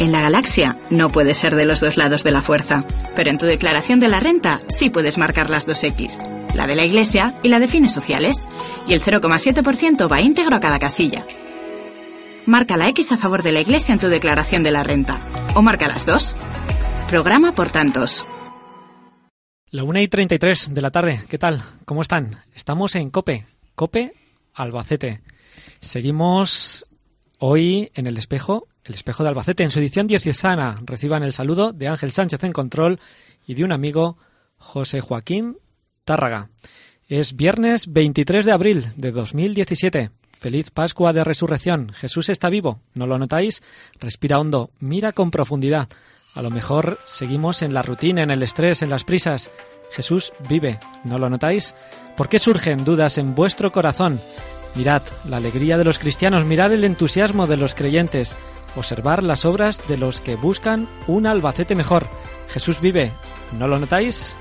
En la galaxia no puedes ser de los dos lados de la fuerza, pero en tu declaración de la renta sí puedes marcar las dos X, la de la Iglesia y la de fines sociales, y el 0,7% va íntegro a cada casilla. Marca la X a favor de la Iglesia en tu declaración de la renta, o marca las dos. Programa por tantos. La 1:33 de la tarde, ¿qué tal? ¿Cómo están? Estamos en COPE Albacete. Seguimos hoy en el espejo de Albacete, en su edición diocesana. Reciban el saludo de Ángel Sánchez en control y de un amigo, José Joaquín Tárraga. Es viernes 23 de abril de 2017. Feliz Pascua de Resurrección. Jesús está vivo. ¿No lo notáis? Respira hondo. Mira con profundidad. A lo mejor seguimos en la rutina, en el estrés, en las prisas. Jesús vive. ¿No lo notáis? ¿Por qué surgen dudas en vuestro corazón? Mirad la alegría de los cristianos, mirad el entusiasmo de los creyentes, observar las obras de los que buscan un Albacete mejor. Jesús vive. ¿No lo notáis?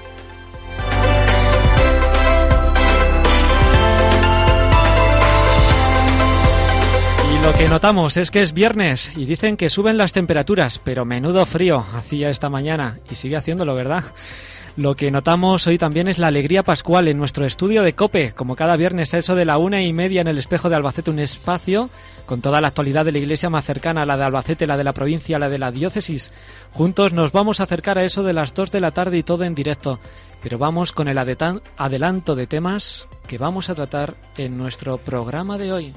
Lo que notamos es que es viernes y dicen que suben las temperaturas, pero menudo frío hacía esta mañana y sigue haciéndolo, ¿verdad? Lo que notamos hoy también es la alegría pascual en nuestro estudio de COPE, como cada viernes a eso de la 1:30 en el espejo de Albacete, un espacio con toda la actualidad de la iglesia más cercana, la de Albacete, la de la provincia, la de la diócesis. Juntos nos vamos a acercar a eso de las 2 de la tarde y todo en directo, pero vamos con el adelanto de temas que vamos a tratar en nuestro programa de hoy.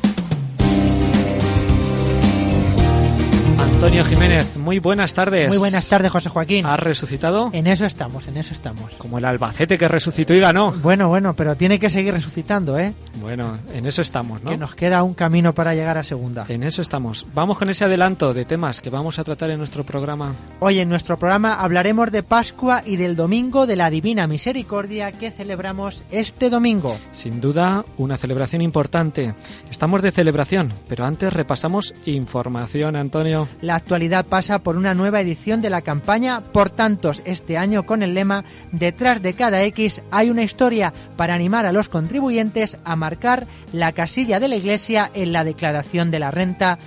Antonio Jiménez, muy buenas tardes. Muy buenas tardes, José Joaquín. ¿Has resucitado? En eso estamos. Como el Albacete que resucitó y ganó. Bueno, pero tiene que seguir resucitando, ¿eh? Bueno, en eso estamos, ¿no? Que nos queda un camino para llegar a segunda. En eso estamos. Vamos con ese adelanto de temas que vamos a tratar en nuestro programa. Hoy en nuestro programa hablaremos de Pascua y del Domingo de la Divina Misericordia que celebramos este domingo. Sin duda, una celebración importante. Estamos de celebración, pero antes repasamos información, Antonio. La actualidad pasa por una nueva edición de la campaña Por Tantos, este año con el lema Detrás de cada X hay una historia, para animar a los contribuyentes a marcar la casilla de la Iglesia en la declaración de la renta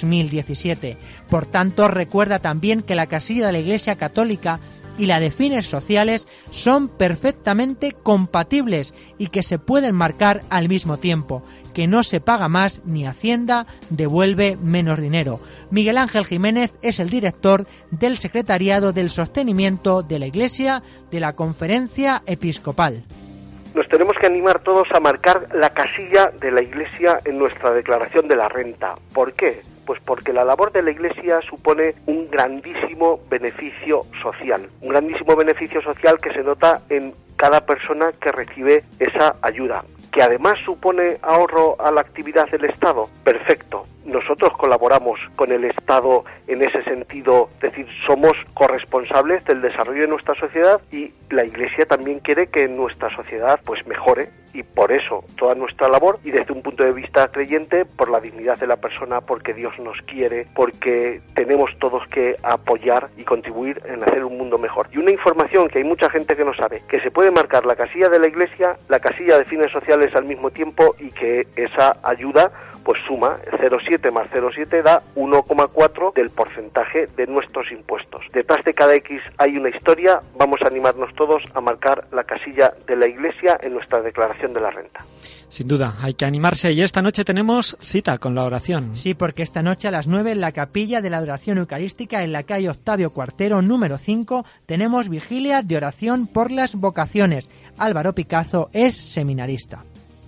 2017. Por tanto, recuerda también que la casilla de la Iglesia Católica y la de fines sociales son perfectamente compatibles y que se pueden marcar al mismo tiempo, que no se paga más ni Hacienda devuelve menos dinero. Miguel Ángel Jiménez es el director del Secretariado del Sostenimiento de la Iglesia de la Conferencia Episcopal. Nos tenemos que animar todos a marcar la casilla de la Iglesia en nuestra declaración de la renta. ¿Por qué? Pues porque la labor de la Iglesia supone un grandísimo beneficio social. Un grandísimo beneficio social que se nota en cada persona que recibe esa ayuda. ¿Que además supone ahorro a la actividad del Estado? Perfecto. Nosotros colaboramos con el Estado en ese sentido, es decir, somos corresponsables del desarrollo de nuestra sociedad y la Iglesia también quiere que nuestra sociedad pues mejore, y por eso toda nuestra labor, y desde un punto de vista creyente, por la dignidad de la persona, porque Dios nos quiere, porque tenemos todos que apoyar y contribuir en hacer un mundo mejor. Y una información que hay mucha gente que no sabe, que se puede marcar la casilla de la Iglesia, la casilla de fines sociales al mismo tiempo, y que esa ayuda pues suma 0,7 más 0,7 da 1,4 del porcentaje de nuestros impuestos. Detrás de cada X hay una historia. Vamos a animarnos todos a marcar la casilla de la Iglesia en nuestra declaración de la renta. Sin duda, hay que animarse, y esta noche tenemos cita con la oración. Sí, porque esta noche a las 9 en la capilla de la adoración eucarística en la calle Octavio Cuartero, número 5, tenemos vigilia de oración por las vocaciones. Álvaro Picazo es seminarista.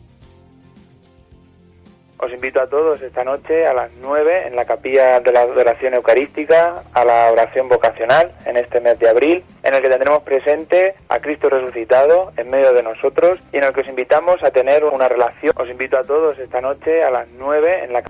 Os invito a todos esta noche a las 9 en la capilla de la adoración eucarística a la oración vocacional en este mes de abril, en el que tendremos presente a Cristo resucitado en medio de nosotros y en el que os invitamos a tener una relación. Os invito a todos esta noche a las 9 en la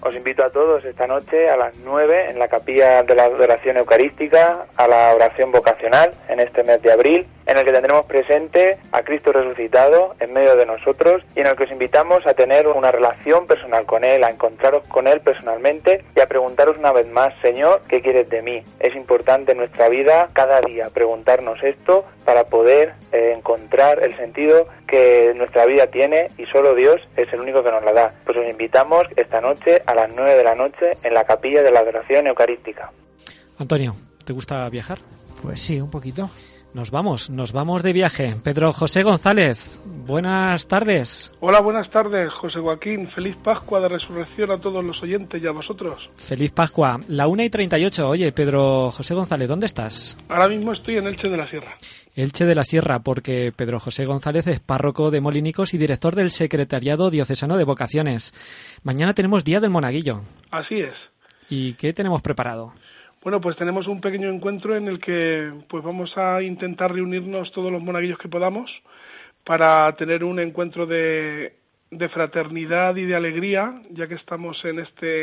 capilla de la adoración eucarística a la oración vocacional en este mes de abril, en el que tendremos presente a Cristo resucitado en medio de nosotros y en el que os invitamos a tener una relación personal con Él, a encontraros con Él personalmente y a preguntaros una vez más: Señor, ¿qué quieres de mí? Es importante en nuestra vida cada día preguntarnos esto para poder encontrar el sentido que nuestra vida tiene, y solo Dios es el único que nos la da. Pues os invitamos esta noche a las 9 de la noche en la capilla de la adoración eucarística. Antonio, ¿te gusta viajar? Pues sí, un poquito. Nos vamos de viaje. Pedro José González, buenas tardes. Hola, buenas tardes, José Joaquín. Feliz Pascua de Resurrección a todos los oyentes y a vosotros. Feliz Pascua. 1:38. Oye, Pedro José González, ¿dónde estás? Ahora mismo estoy en Elche de la Sierra. Elche de la Sierra, porque Pedro José González es párroco de Molinicos y director del Secretariado Diocesano de Vocaciones. Mañana tenemos Día del Monaguillo. Así es. ¿Y qué tenemos preparado? Bueno, pues tenemos un pequeño encuentro en el que pues vamos a intentar reunirnos todos los monaguillos que podamos para tener un encuentro de fraternidad y de alegría, ya que estamos en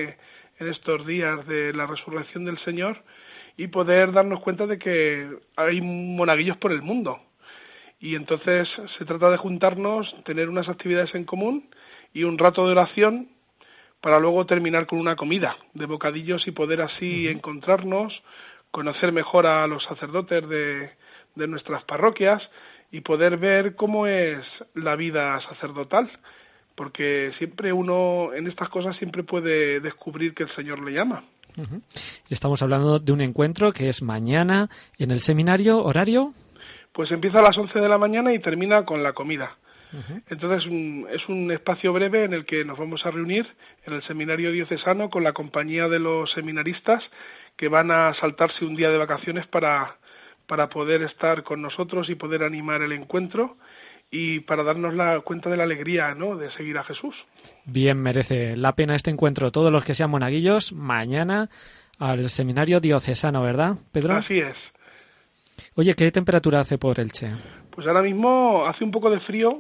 estos días de la resurrección del Señor, y poder darnos cuenta de que hay monaguillos por el mundo. Y entonces se trata de juntarnos, tener unas actividades en común y un rato de oración para luego terminar con una comida de bocadillos y poder así encontrarnos, conocer mejor a los sacerdotes de nuestras parroquias y poder ver cómo es la vida sacerdotal, porque siempre uno en estas cosas siempre puede descubrir que el Señor le llama. Estamos hablando de un encuentro que es mañana en el seminario. ¿Horario? Pues empieza a las 11 de la mañana y termina con la comida. Entonces es un espacio breve en el que nos vamos a reunir en el seminario diocesano con la compañía de los seminaristas que van a saltarse un día de vacaciones para poder estar con nosotros y poder animar el encuentro y para darnos la cuenta de la alegría, ¿no?, de seguir a Jesús. Bien, merece la pena este encuentro. Todos los que sean monaguillos, mañana al seminario diocesano, ¿verdad, Pedro? Así es. Oye, ¿qué temperatura hace por Elche? Pues ahora mismo hace un poco de frío,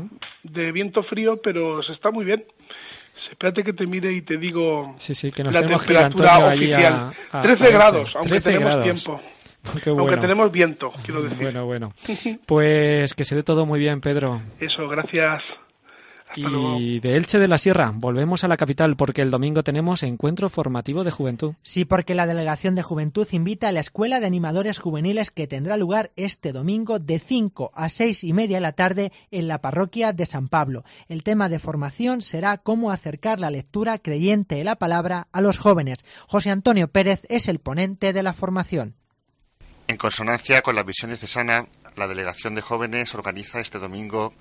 de viento frío, pero se está muy bien. Espérate que te mire y te digo que nos la temperatura oficial. 13 grados, aunque 13 tenemos grados. Tiempo. Qué bueno. Aunque tenemos viento, quiero decir. Bueno. Pues que se dé todo muy bien, Pedro. Eso, gracias. Hasta luego. Y de Elche de la Sierra volvemos a la capital porque el domingo tenemos encuentro formativo de juventud. Sí, porque la Delegación de Juventud invita a la Escuela de Animadores Juveniles que tendrá lugar este domingo de 5 a 6:30 de la tarde en la parroquia de San Pablo. El tema de formación será cómo acercar la lectura creyente de la palabra a los jóvenes. José Antonio Pérez es el ponente de la formación. En consonancia con la visión diocesana, la Delegación de Jóvenes organiza este domingo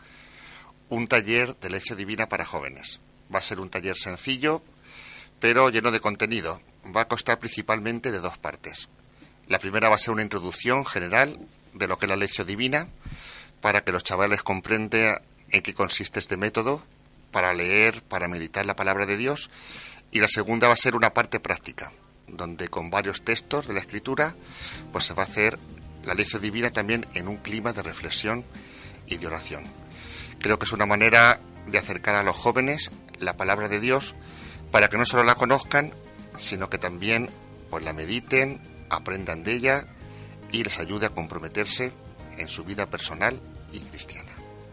un taller de lección divina para jóvenes. Va a ser un taller sencillo, pero lleno de contenido. Va a constar principalmente de dos partes. La primera va a ser una introducción general de lo que es la lección divina, para que los chavales comprendan en qué consiste este método para leer, para meditar la palabra de Dios. Y la segunda va a ser una parte práctica, donde con varios textos de la Escritura, pues se va a hacer la lección divina también en un clima de reflexión y de oración. Creo que es una manera de acercar a los jóvenes la palabra de Dios para que no solo la conozcan, sino que también pues la mediten, aprendan de ella y les ayude a comprometerse en su vida personal y cristiana.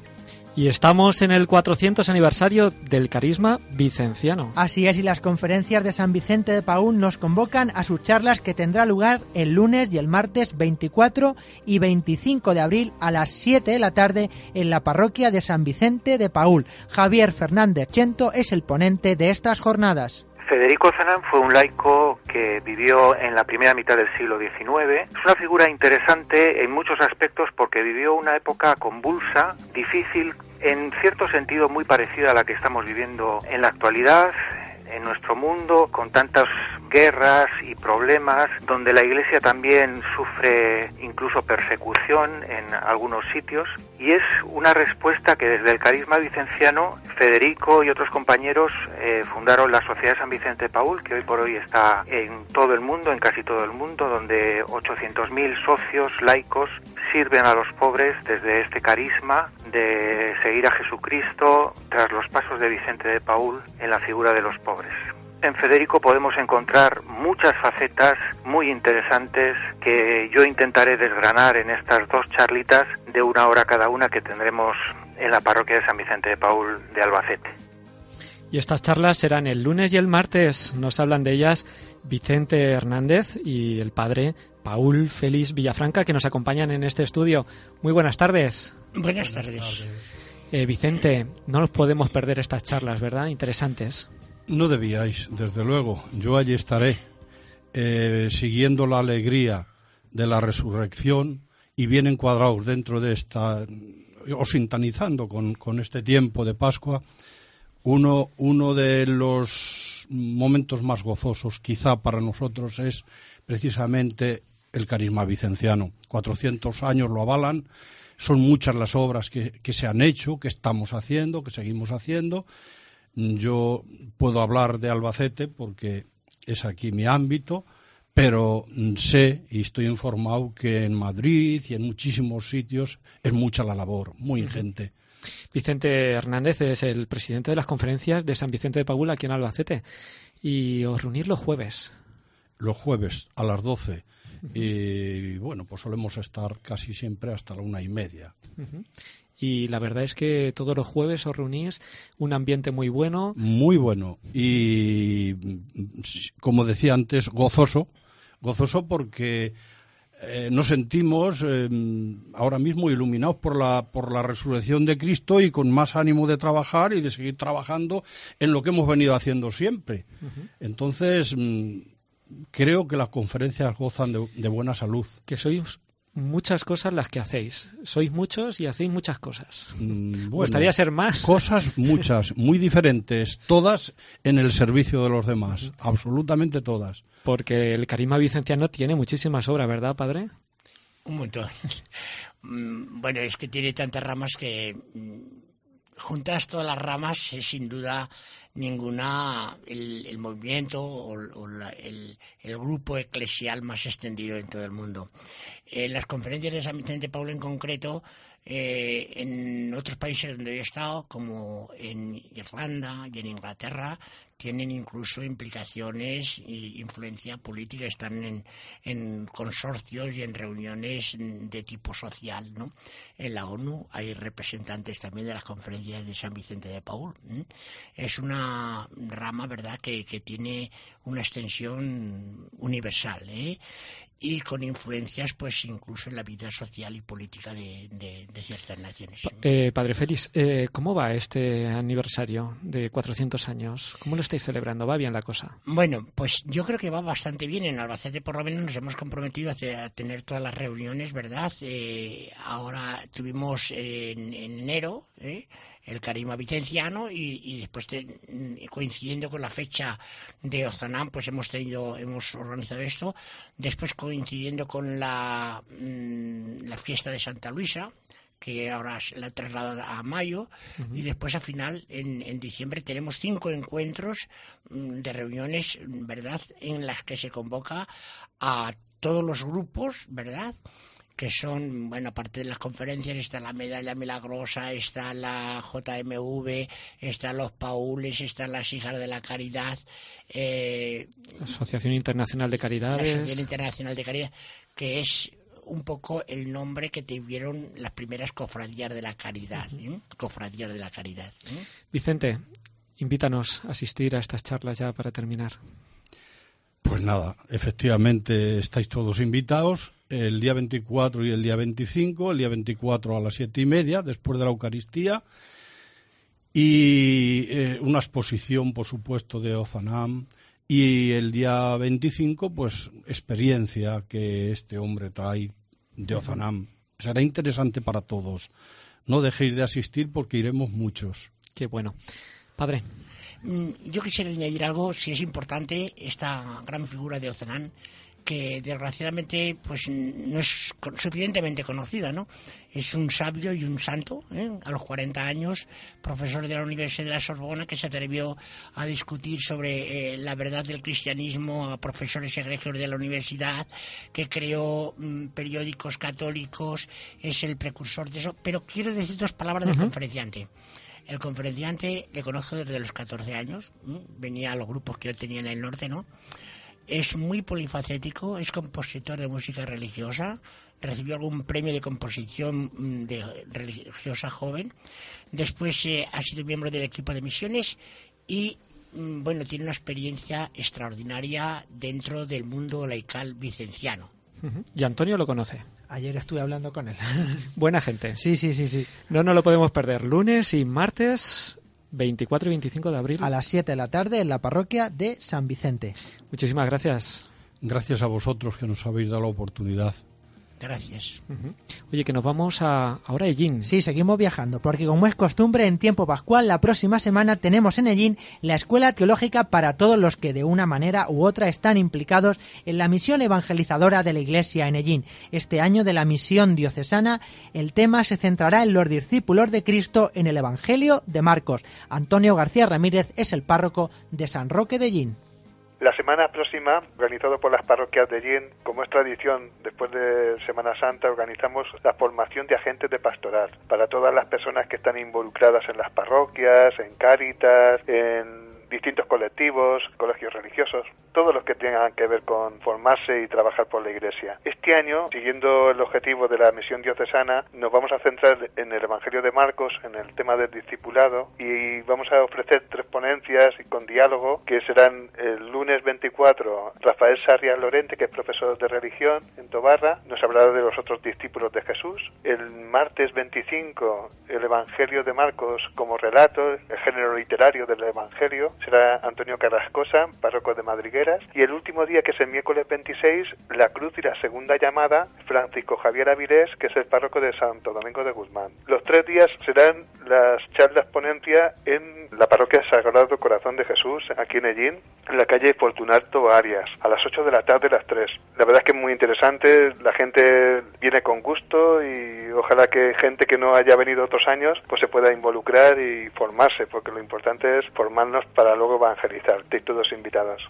Y estamos en el 400 aniversario del Carisma Vicenciano. Así es, y las conferencias de San Vicente de Paúl nos convocan a sus charlas que tendrá lugar el lunes y el martes 24 y 25 de abril a las 7 de la tarde en la parroquia de San Vicente de Paúl. Javier Fernández Chento es el ponente de estas jornadas. Federico Zanán fue un laico que vivió en la primera mitad del siglo XIX. Es una figura interesante en muchos aspectos porque vivió una época convulsa, difícil, en cierto sentido muy parecida a la que estamos viviendo en la actualidad, en nuestro mundo, con tantas guerras y problemas, donde la Iglesia también sufre incluso persecución en algunos sitios, y es una respuesta que desde el Carisma Vicenciano, Federico y otros compañeros fundaron la Sociedad de San Vicente de Paúl, que hoy por hoy está en todo el mundo, en casi todo el mundo, donde 800.000 socios laicos sirven a los pobres desde este carisma de seguir a Jesucristo tras los pasos de Vicente de Paúl en la figura de los pobres. En Federico podemos encontrar muchas facetas muy interesantes que yo intentaré desgranar en estas dos charlitas de 1 hora cada una que tendremos en la parroquia de San Vicente de Paúl de Albacete. Y estas charlas serán el lunes y el martes. Nos hablan de ellas Vicente Hernández y el padre Paúl Félix Villafranca, que nos acompañan en este estudio. Muy buenas tardes. Buenas tardes. Vicente, no nos podemos perder estas charlas, ¿verdad? Interesantes. No debíais, desde luego. Yo allí estaré. siguiendo la alegría de la resurrección y bien encuadrados dentro de esta, o sintonizando con este tiempo de Pascua, uno de los momentos más gozosos quizá para nosotros es precisamente el carisma vicenciano. 400 años lo avalan, son muchas las obras que se han hecho, que estamos haciendo, que seguimos haciendo. Yo puedo hablar de Albacete porque es aquí mi ámbito, pero sé y estoy informado que en Madrid y en muchísimos sitios es mucha la labor, muy ingente. Vicente Hernández es el presidente de las conferencias de San Vicente de Paúl aquí en Albacete, y os reunís los jueves. Los jueves a las 12. Y bueno, pues solemos estar casi siempre hasta la 1:30. Y la verdad es que todos los jueves os reunís, un ambiente muy bueno. Muy bueno. Y como decía antes, gozoso porque nos sentimos ahora mismo iluminados por la resurrección de Cristo y con más ánimo de trabajar y de seguir trabajando en lo que hemos venido haciendo siempre. Entonces, creo que las conferencias gozan de buena salud. Que sois muchas cosas las que hacéis. Sois muchos y hacéis muchas cosas. Bueno, ¿gustaría ser más? Cosas muchas, muy diferentes, todas en el servicio de los demás, absolutamente todas. Porque el carisma vicenciano tiene muchísimas obras, ¿verdad, padre? Un montón. Bueno, es que tiene tantas ramas que juntas todas las ramas, sin duda ninguna, el movimiento o el grupo eclesial más extendido en todo el mundo. Las conferencias de San Vicente de Paúl en concreto, en otros países donde he estado, como en Irlanda y en Inglaterra, tienen incluso implicaciones e influencia política, están en consorcios y en reuniones de tipo social, ¿no? En la ONU hay representantes también de las conferencias de San Vicente de Paúl. Es una rama, ¿verdad?, que tiene una extensión universal, y con influencias pues incluso en la vida social y política de ciertas naciones. Padre Félix, ¿cómo va este aniversario de 400 años? ¿Cómo lo estáis celebrando? ¿Va bien la cosa? Bueno, pues yo creo que va bastante bien. En Albacete por lo menos nos hemos comprometido a tener todas las reuniones, ¿verdad? Ahora tuvimos en enero el carisma vicenciano y después coincidiendo con la fecha de Ozanam, pues hemos organizado esto. Después coincidiendo con la fiesta de Santa Luisa, que ahora la he trasladado a mayo, y después al final, en diciembre, tenemos 5 encuentros de reuniones, ¿verdad?, en las que se convoca a todos los grupos, ¿verdad?, que son, bueno, aparte de las conferencias, está la Medalla Milagrosa, está la JMV, están los Paules, están las Hijas de la Caridad. Asociación Internacional de Caridades. La Asociación Internacional de Caridad, que es un poco el nombre que tuvieron las primeras cofradías de la caridad. Cofradías de la caridad. Vicente, invítanos a asistir a estas charlas ya para terminar. Pues nada, efectivamente estáis todos invitados el día 24 y el día 25, el día 24 a las 7:30, después de la Eucaristía, y una exposición, por supuesto, de Ozanam, y el día 25, pues, experiencia que este hombre trae de Ozanam. Será interesante para todos. No dejéis de asistir porque iremos muchos. Qué bueno. Padre. Yo quisiera añadir algo, si es importante, esta gran figura de Ozanam, que desgraciadamente pues no es suficientemente conocida, ¿no? Es un sabio y un santo, a los 40 años, profesor de la Universidad de la Sorbona, que se atrevió a discutir sobre la verdad del cristianismo a profesores egregios de la universidad, que creó periódicos católicos, es el precursor de eso. Pero quiero decir 2 palabras del conferenciante. El conferenciante le conozco desde los 14 años, venía a los grupos que yo tenía en el norte, ¿no? Es muy polifacético, es compositor de música religiosa, recibió algún premio de composición de religiosa joven, después ha sido miembro del equipo de misiones y, bueno, tiene una experiencia extraordinaria dentro del mundo laical vicenciano. Y Antonio lo conoce. Ayer estuve hablando con él. Buena gente. Sí. No nos lo podemos perder. Lunes y martes 24 y 25 de abril. A las 7 de la tarde en la parroquia de San Vicente. Muchísimas gracias. Gracias a vosotros que nos habéis dado la oportunidad. Gracias. Oye, que nos vamos ahora a Ellín. Sí, seguimos viajando, porque como es costumbre en tiempo pascual, la próxima semana tenemos en Ellín la Escuela Teológica para todos los que de una manera u otra están implicados en la misión evangelizadora de la Iglesia en Ellín. Este año de la misión diocesana, el tema se centrará en los discípulos de Cristo en el Evangelio de Marcos. Antonio García Ramírez es el párroco de San Roque de Ellín. La semana próxima, organizado por las parroquias de Ellín, como es tradición, después de Semana Santa, organizamos la formación de agentes de pastoral para todas las personas que están involucradas en las parroquias, en Cáritas, en distintos colectivos, colegios religiosos, todos los que tengan que ver con formarse y trabajar por la Iglesia. Este año, siguiendo el objetivo de la misión diocesana, nos vamos a centrar en el Evangelio de Marcos, en el tema del discipulado, y vamos a ofrecer 3 ponencias con diálogo, que serán el lunes 24, Rafael Sarria Lorente, que es profesor de religión en Tobarra, nos hablará de los otros discípulos de Jesús. El martes 25, el Evangelio de Marcos como relato, el género literario del Evangelio, será Antonio Carrascosa, párroco de Madrigueras, y el último día, que es el miércoles 26, la cruz y la segunda llamada, Francisco Javier Avilés, que es el párroco de Santo Domingo de Guzmán. Los 3 días serán las charlas ponencia en la parroquia Sagrado Corazón de Jesús, aquí en Ellín, en la calle Fortunato Arias, a las 8 de la tarde, las 3. La verdad es que es muy interesante, la gente viene con gusto y ojalá que gente que no haya venido otros años pues se pueda involucrar y formarse, porque lo importante es formarnos para luego evangelizar. Estáis todos invitados.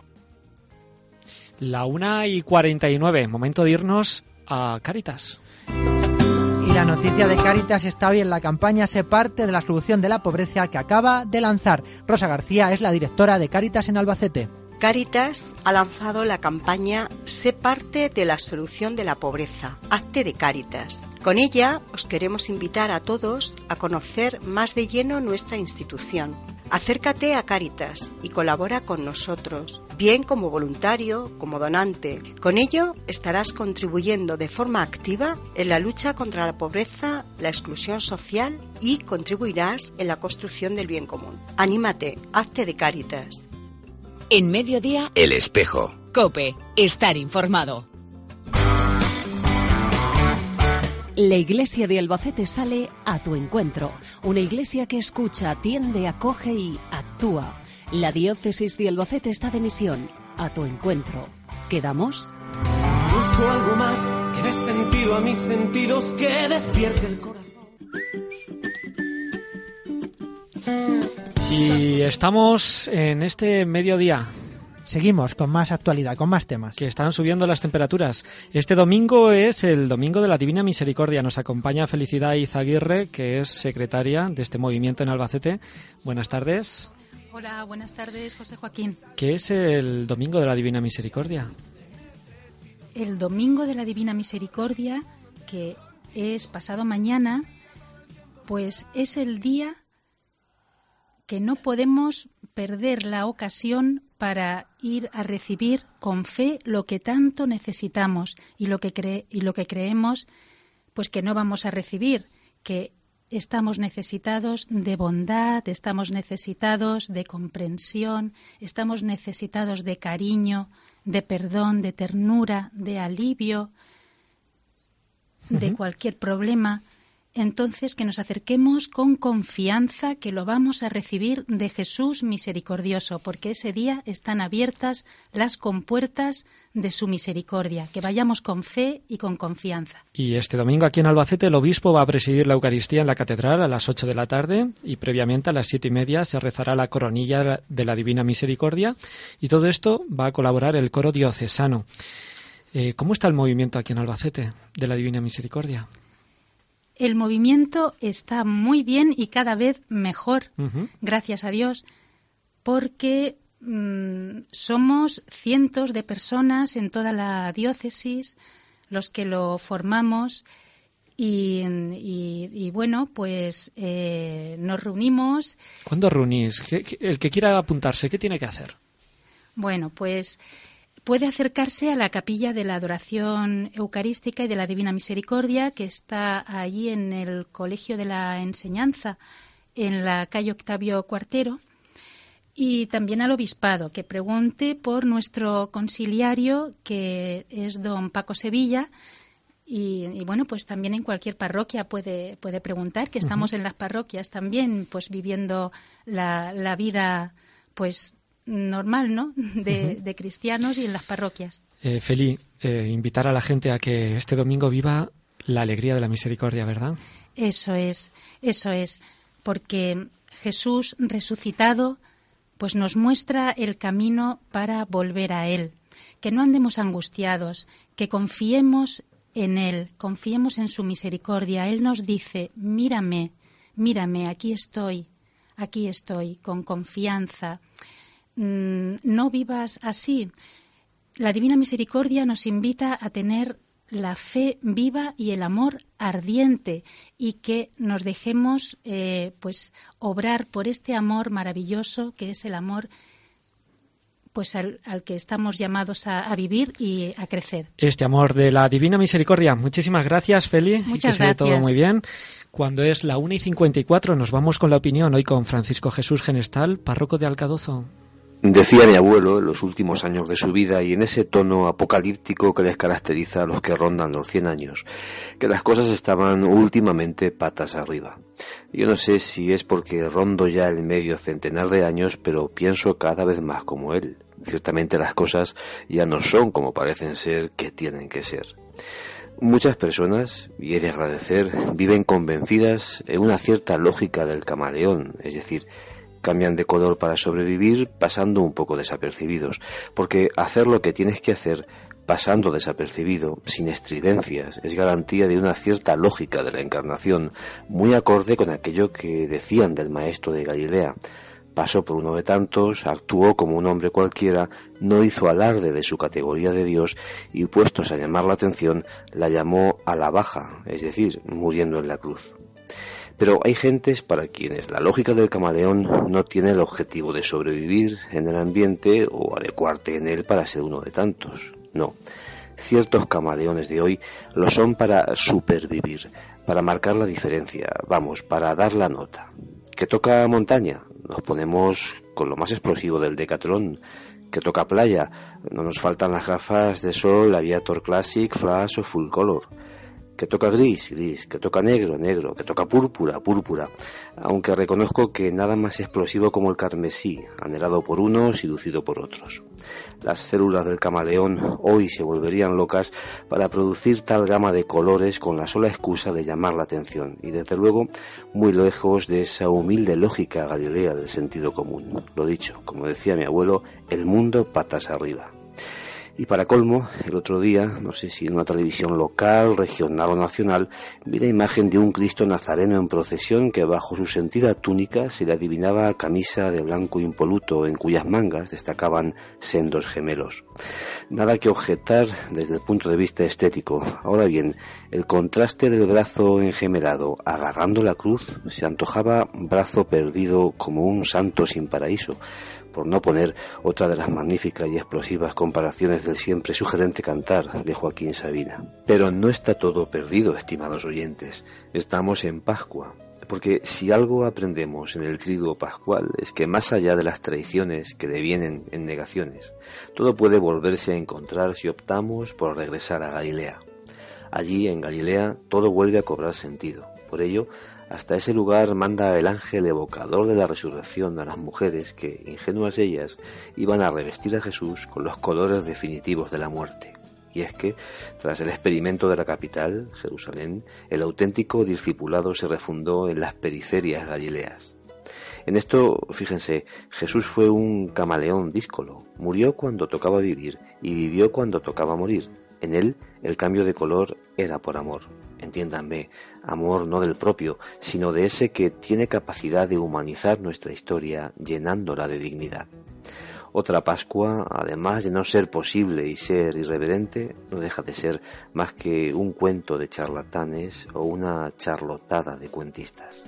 La 1:49, momento de irnos a Cáritas. Y la noticia de Cáritas está hoy en la campaña Sé parte de la solución de la pobreza que acaba de lanzar. Rosa García es la directora de Cáritas en Albacete. Cáritas ha lanzado la campaña Sé parte de la solución de la pobreza, Hazte de Cáritas. Con ella os queremos invitar a todos a conocer más de lleno nuestra institución. Acércate a Cáritas y colabora con nosotros, bien como voluntario, como donante. Con ello estarás contribuyendo de forma activa en la lucha contra la pobreza, la exclusión social y contribuirás en la construcción del bien común. Anímate, hazte de Cáritas. En Mediodía, El Espejo. COPE, estar informado. La Iglesia de Albacete sale a tu encuentro. Una iglesia que escucha, atiende, acoge y actúa. La Diócesis de Albacete está de misión. A tu encuentro. ¿Quedamos? Busco algo más que dé sentido a mis sentidos, que despierte el corazón. Y estamos en este mediodía. Seguimos con más actualidad, con más temas. Que están subiendo las temperaturas. Este domingo es el Domingo de la Divina Misericordia. Nos acompaña Felicidad Izaguirre, que es secretaria de este movimiento en Albacete. Buenas tardes. Hola, buenas tardes, José Joaquín. ¿Qué es el Domingo de la Divina Misericordia? El Domingo de la Divina Misericordia, que es pasado mañana, pues es el día que no podemos perder la ocasión para ir a recibir con fe lo que tanto necesitamos y lo que creemos pues que no vamos a recibir, que estamos necesitados de bondad, estamos necesitados de comprensión, estamos necesitados de cariño, de perdón, de ternura, de alivio, de cualquier problema. Entonces, que nos acerquemos con confianza, que lo vamos a recibir de Jesús misericordioso, porque ese día están abiertas las compuertas de su misericordia. Que vayamos con fe y con confianza. Y este domingo aquí en Albacete el obispo va a presidir la Eucaristía en la catedral a las 8 de la tarde y previamente a las 7:30 se rezará la coronilla de la Divina Misericordia y todo esto va a colaborar el coro diocesano. ¿Cómo está el movimiento aquí en Albacete de la Divina Misericordia? El movimiento está muy bien y cada vez mejor, gracias a Dios, porque somos cientos de personas en toda la diócesis los que lo formamos y bueno, pues nos reunimos. ¿Cuándo reunís? El que quiera apuntarse, ¿qué tiene que hacer? Bueno, pues puede acercarse a la capilla de la adoración eucarística y de la Divina Misericordia, que está allí en el Colegio de la Enseñanza, en la calle Octavio Cuartero. Y también al obispado, que pregunte por nuestro conciliario, que es don Paco Sevilla. Y bueno, pues también en cualquier parroquia puede preguntar, que estamos en las parroquias también, pues viviendo la vida pues normal, ¿no?, de cristianos y en las parroquias. Feli, invitar a la gente a que este domingo viva la alegría de la misericordia, ¿verdad? Eso es, porque Jesús resucitado pues nos muestra el camino para volver a Él, que no andemos angustiados, que confiemos en Él, confiemos en su misericordia. Él nos dice, mírame, aquí estoy, con confianza. No vivas así. La Divina Misericordia nos invita a tener la fe viva y el amor ardiente, y que nos dejemos pues obrar por este amor maravilloso que es el amor pues al que estamos llamados a vivir y a crecer. Este amor de la Divina Misericordia. Muchísimas gracias, Feli. Muchas gracias. Todo muy bien. Cuando es la 1:54 nos vamos con la opinión, hoy con Francisco Jesús Genestal, párroco de Alcadozo. Decía mi abuelo en los últimos años de su vida, y en ese tono apocalíptico que les caracteriza a los que rondan los 100 años, que las cosas estaban últimamente patas arriba. Yo no sé si es porque rondo ya el medio centenar de años, pero pienso cada vez más como él. Ciertamente las cosas ya no son como parecen ser que tienen que ser. Muchas personas, y he de agradecer, viven convencidas en una cierta lógica del camaleón, es decir, cambian de color para sobrevivir pasando un poco desapercibidos, porque hacer lo que tienes que hacer pasando desapercibido, sin estridencias, es garantía de una cierta lógica de la encarnación, muy acorde con aquello que decían del maestro de Galilea. Pasó por uno de tantos, actuó como un hombre cualquiera, no hizo alarde de su categoría de Dios y, puestos a llamar la atención, la llamó a la baja, es decir, muriendo en la cruz. Pero hay gentes para quienes la lógica del camaleón no tiene el objetivo de sobrevivir en el ambiente o adecuarte en él para ser uno de tantos. No, ciertos camaleones de hoy lo son para supervivir, para marcar la diferencia, vamos, para dar la nota. ¿Que toca montaña? Nos ponemos con lo más explosivo del Decathlon. ¿Que toca playa? No nos faltan las gafas de sol, Aviator Classic, Flash o Full Color. Que toca gris, que toca negro, que toca púrpura, aunque reconozco que nada más explosivo como el carmesí, anhelado por unos y lucido por otros. Las células del camaleón hoy se volverían locas para producir tal gama de colores con la sola excusa de llamar la atención, y desde luego muy lejos de esa humilde lógica galilea del sentido común. Lo dicho, como decía mi abuelo, el mundo patas arriba. Y para colmo, el otro día, no sé si en una televisión local, regional o nacional, vi la imagen de un Cristo nazareno en procesión que bajo su sentida túnica se le adivinaba camisa de blanco impoluto en cuyas mangas destacaban sendos gemelos. Nada que objetar desde el punto de vista estético. Ahora bien, el contraste del brazo engemelado agarrando la cruz se antojaba brazo perdido como un santo sin paraíso, por no poner otra de las magníficas y explosivas comparaciones del siempre sugerente cantar de Joaquín Sabina. Pero no está todo perdido, estimados oyentes. Estamos en Pascua, porque si algo aprendemos en el triduo pascual es que más allá de las traiciones que devienen en negaciones, todo puede volverse a encontrar si optamos por regresar a Galilea. Allí, en Galilea, todo vuelve a cobrar sentido. Por ello, hasta ese lugar manda el ángel evocador de la resurrección a las mujeres que, ingenuas ellas, iban a revestir a Jesús con los colores definitivos de la muerte. Y es que, tras el experimento de la capital, Jerusalén, el auténtico discipulado se refundó en las periferias galileas. En esto, fíjense, Jesús fue un camaleón díscolo. Murió cuando tocaba vivir y vivió cuando tocaba morir. En él, el cambio de color era por amor. Entiéndanme, amor no del propio, sino de ese que tiene capacidad de humanizar nuestra historia, llenándola de dignidad. Otra Pascua, además de no ser posible y ser irreverente, no deja de ser más que un cuento de charlatanes o una charlotada de cuentistas.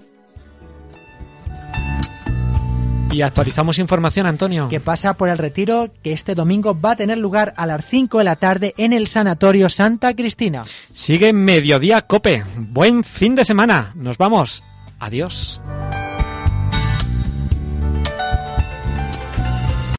Y actualizamos información, Antonio. Que pasa por el retiro que este domingo va a tener lugar a las 5 de la tarde en el Sanatorio Santa Cristina. Sigue Mediodía Cope. Buen fin de semana. Nos vamos. Adiós.